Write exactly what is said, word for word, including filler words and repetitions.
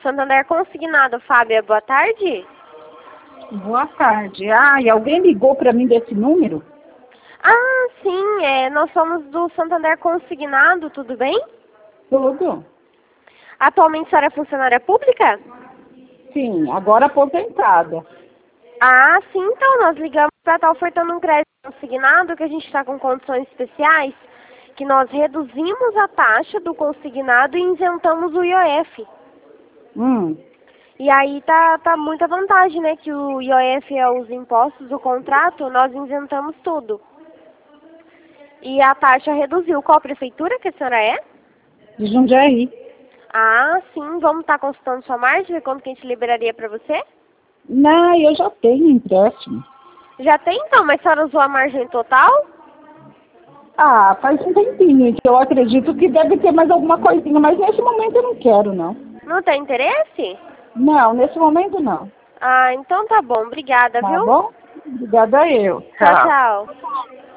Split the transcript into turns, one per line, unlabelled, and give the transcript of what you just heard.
Santander Consignado, Fábia, boa tarde.
Boa tarde. Ah, e alguém ligou para mim desse número?
Ah, sim, é, nós somos do Santander Consignado, tudo bem?
Tudo.
Atualmente a senhora é funcionária pública?
Sim, agora aposentada.
Ah, sim, então nós ligamos para estar ofertando um crédito consignado que a gente está com condições especiais, que nós reduzimos a taxa do consignado e isentamos o I O F.
Hum.
E aí tá, tá muita vantagem, né? Que o I O F é os impostos do contrato, nós isentamos tudo. E a taxa reduziu. Qual prefeitura que a senhora é?
De Jundiaí.
Ah, sim. Vamos estar consultando sua margem, ver quanto que a gente liberaria para você?
Não, eu já tenho empréstimo.
Já tem então, mas a senhora usou a margem total?
Ah, faz um tempinho, então eu acredito que deve ter mais alguma coisinha, mas nesse momento eu não quero, não.
Não tem interesse?
Não, nesse momento não.
Ah, então tá bom. Obrigada,
Tá
viu?
bom? Obrigada eu.
Tchau, tchau.